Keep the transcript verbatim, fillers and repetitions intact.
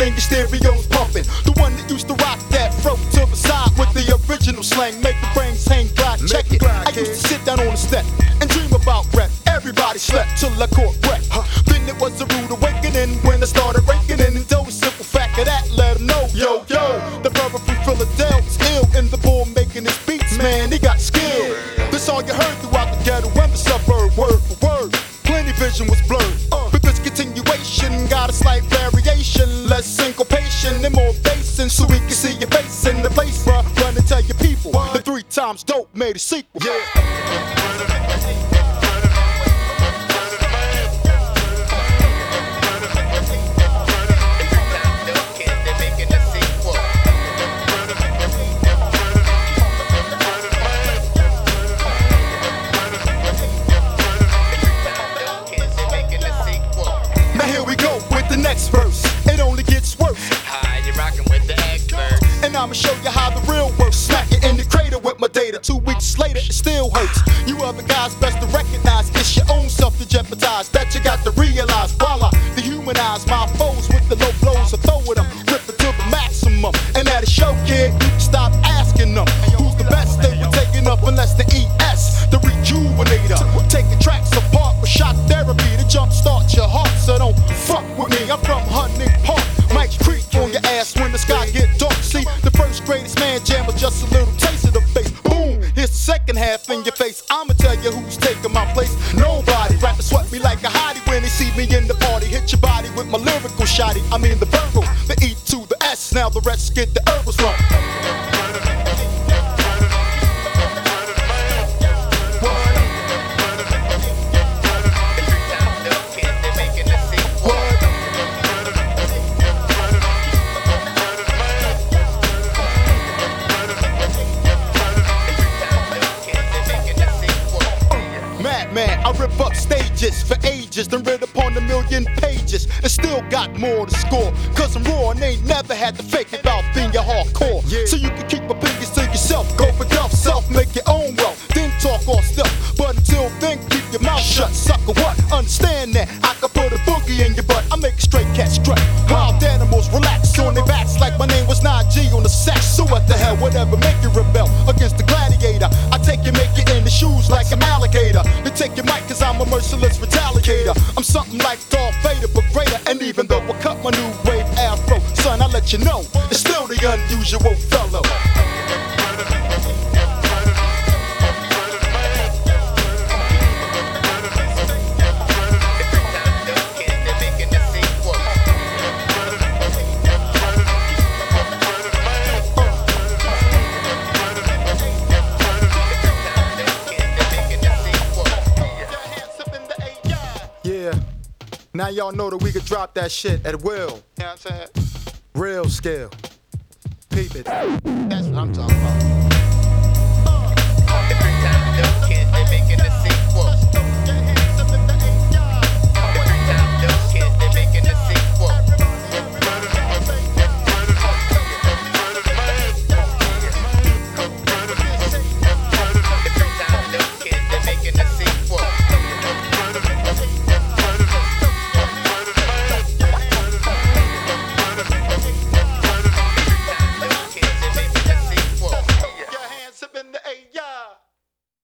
and your stereo's pumping. The one that used to rock that fro to the side with the original slang. Make the brains hang glide, check it. I used to sit down on the step and dream about rap. Everybody slept till I caught breath. Then it was a rude awakening when I started raking in. And though the simple fact of that let them know, yo, yo, the brother from Philadelphia's ill. And the boy making his beats, man, he got skill. This all you heard throughout the ghetto and the suburb, word for word. Plenty vision was blurred, but this continuation got a slight variation. Less syncopation and more basin, so we can see your face in the place, bruh. Run and tell your people, the three times dope made a sequel. Yeah. Next verse, it only gets worse. Hi, you're rocking with the experts. And I'ma show you how the real works. Smack it in the crater with my data. Two weeks later, it still hurts. You other guys best to recognize it's your own self to jeopardize. That you got to realize. While I dehumanize my foes with the low blows, I throw at them, rip it to the maximum. And at a show, kid, you can stop asking them who's the best. They were taking up unless the E S, the rejuvenator. Taking tracks apart with shock therapy to jumpstart your heart. So don't fuck with me. I'm from Hunting Park, Mike's Creek on your ass when the sky get dark. See, the first greatest man jam was just a little taste of the bass. Boom, here's the second half in your face. I'ma tell you who's taking my place. Nobody. Rappers sweat me like a hottie when they see me in the party. Hit your body with my lyrical shotty. I mean the verbal, the E to the S. Now the rest get the herbals from. Man, I rip up stages for ages, then read upon a million pages, and still got more to score. Cause I'm raw and ain't never had to fake it about being your hardcore. Yeah. So you can keep opinions to yourself, go for self, self, make your own wealth, then talk all stuff. But until then, keep your mouth shut, sucker. What? Understand that I can put a boogie in your butt. I make a straight cat strut. Wild animals relax on their backs like my name was nine G on the sax. So what the hell, whatever, make you rebel against the gladiator. I take you, make you in the shoes like an alligator. They take your mic cause I'm a merciless retaliator. I'm something like Darth Vader but greater. And even though I cut my new wave afro, son, I let you know it's still the unusual fellow. Now y'all know that we could drop that shit at will. You know what I'm saying? Real scale. Peep it. That's what I'm talking about.